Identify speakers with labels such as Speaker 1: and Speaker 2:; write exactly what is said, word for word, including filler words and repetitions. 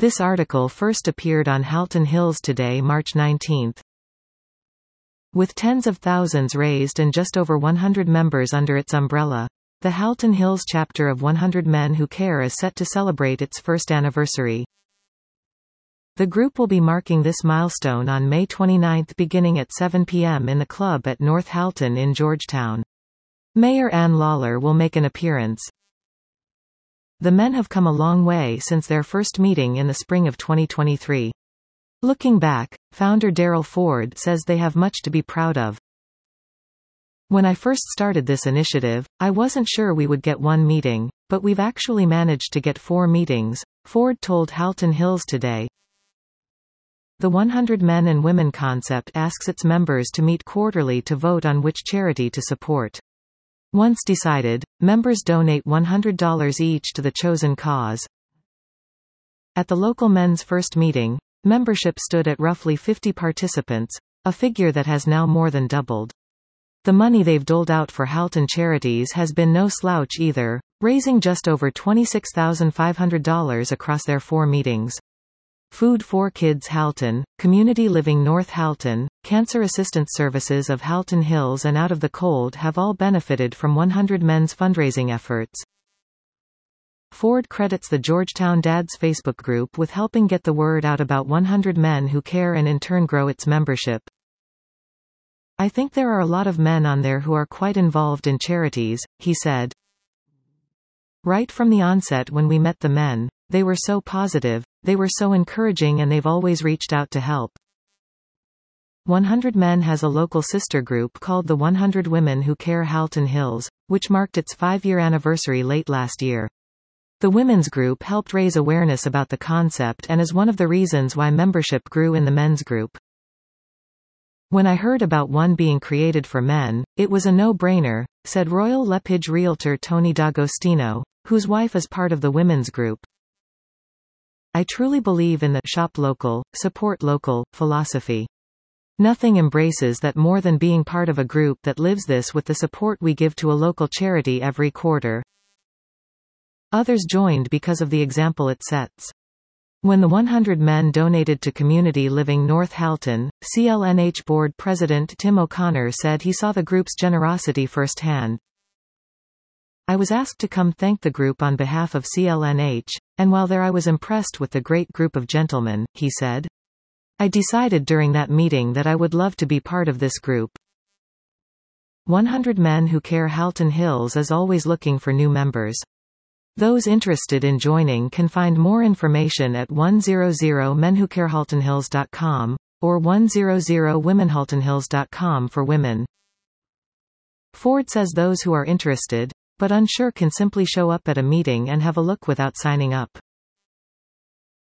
Speaker 1: This article first appeared on Halton Hills Today, March nineteenth. With tens of thousands raised and just over one hundred members under its umbrella, the Halton Hills chapter of one hundred Men Who Care is set to celebrate its first anniversary. The group will be marking this milestone on May twenty-ninth beginning at seven p m in the club at North Halton in Georgetown. Mayor Ann Lawler will make an appearance. The men have come a long way since their first meeting in the spring of twenty twenty-three. Looking back, founder Daryl Ford says they have much to be proud of. When I first started this initiative, I wasn't sure we would get one meeting, but we've actually managed to get four meetings, Ford told Halton Hills Today. The one hundred Men and Women concept asks its members to meet quarterly to vote on which charity to support. Once decided, members donate one hundred dollars each to the chosen cause. At the local men's first meeting, membership stood at roughly fifty participants, a figure that has now more than doubled. The money they've doled out for Halton charities has been no slouch either, raising just over twenty-six thousand five hundred dollars across their four meetings. Food for Kids Halton, Community Living North Halton, Cancer Assistance Services of Halton Hills and Out of the Cold have all benefited from one hundred Men's fundraising efforts. Ford credits the Georgetown Dads Facebook group with helping get the word out about one hundred Men Who Care and in turn grow its membership. I think there are a lot of men on there who are quite involved in charities, he said. Right from the onset when we met the men, they were so positive, they were so encouraging and they've always reached out to help. one hundred Men has a local sister group called the one hundred Women Who Care Halton Hills, which marked its five-year anniversary late last year. The women's group helped raise awareness about the concept and is one of the reasons why membership grew in the men's group. When I heard about one being created for men, it was a no-brainer, said Royal Lepage realtor Tony D'Agostino, whose wife is part of the women's group. I truly believe in the shop local, support local philosophy. Nothing embraces that more than being part of a group that lives this with the support we give to a local charity every quarter. Others joined because of the example it sets. When the one hundred men donated to Community Living North Halton, C L N H board president Tim O'Connor said he saw the group's generosity firsthand. I was asked to come thank the group on behalf of C L N H, and while there I was impressed with the great group of gentlemen, he said. I decided during that meeting that I would love to be part of this group. one hundred Men Who Care Halton Hills is always looking for new members. Those interested in joining can find more information at one hundred men who care halton hills dot com, or one hundred women halton hills dot com for women. Ford says those who are interested, but unsure can simply show up at a meeting and have a look without signing up.